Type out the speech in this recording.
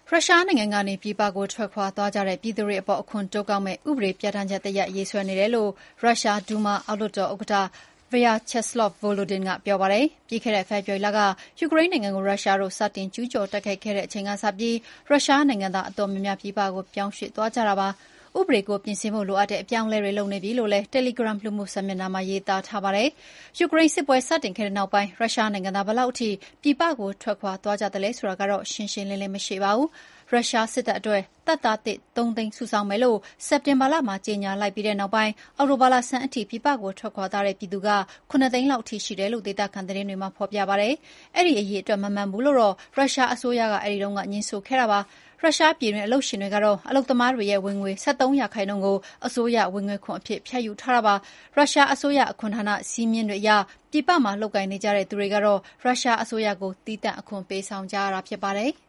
ရုရှားနိုင်ငံကနေပြည်ပကိုထွက်ခွာသွားကြတဲ့ပြည်သူတွေအပေါ်အခွန်တိုးကောက်မယ့်ဥပဒေပြဌာန်းချက်တရပ်ရေးဆွဲနေတယ်လို့ရုရှား Duma အောက်လွှတ်တော်ဥက္ကဋ္ဌ Vyacheslav Volodin ကပြောပါတယ်။ပြီးခဲ့တဲ့ဖေဖော်ဝါရီလကယူကရိန်းနိုင်ငံကိုရုရှားတို့စတင်ကျူးကျော်တိုက်ခိုက်ခဲ့တဲ့အချိန်ကစပြီးရုရှားနိုင်ငံသားအတော်များများပြည်ပကိုပြောင်းရွှေ့သွားကြတာပါ။ဥပဒေကိုပြင်ဆင်ဖို့လိုအပ်တဲ့အပြောင်းအလဲတွေလုပ်နေပြီလို့လည်း Telegram လူမှုစာမျက်နှာမှာရေးသားထားပါတယ်။ယူကရိန်းစစ်ပွဲစတင်ခဲ့တဲ့နောက်ပိုင်းရုရှားနိုင်ငံသားဘယ်လောက်ထိပြည်ပကိုထွက်ခွာသွားကြသလဲဆိုတာကတော့ရှင်းရှင်းလင်းလင်းမရှိပါဘူး။ရုရှားစစ်တပ်အတွက်တပ်သားသစ်3 သိန်းစုဆောင်းမယ်လို့စက်တင်ဘာလမှာကြေညာလိုက်ပြီးတဲ့နောက်ပိုင်းအောက်တိုဘာလဆန်းအထိပြည်ပကိုထွက်ခွာသွားတဲ့ပြည်သူက9 သိန်းလောက်ထိရှိတယ်လို့ဒေသခံသတင်းတွေမှာဖော်ပြပါတယ်။အဲ့ဒီအရေးအတွက်မမှန်ဘူးလို့တော့ရုရှားအစိုးရကအဲ့ဒီတုန်းကညှင်းဆိုခဲ့တာပါ။ရုရှားပြည်တွင်းအလုပ်ရှင်တွေကတော့အလုပ်သမားတွေရဲ့ဝင်ငွေ73%ကိုအစိုးရဝင်ငွေခွန်အဖြစ်ဖြတ်ယူထားတာပါ။ရုရှားအစိုးရအခွန်ဌာနစည်းမျဉ်းတွေအရပြည်ပမှာလုပ်ကိုင်နေကြတဲ့သူတွေကတော့ရုရှားအစိုးရကိုသီးသန့်အခွန်ပေးဆောင်ကြရတာဖြစ်ပါတယ်။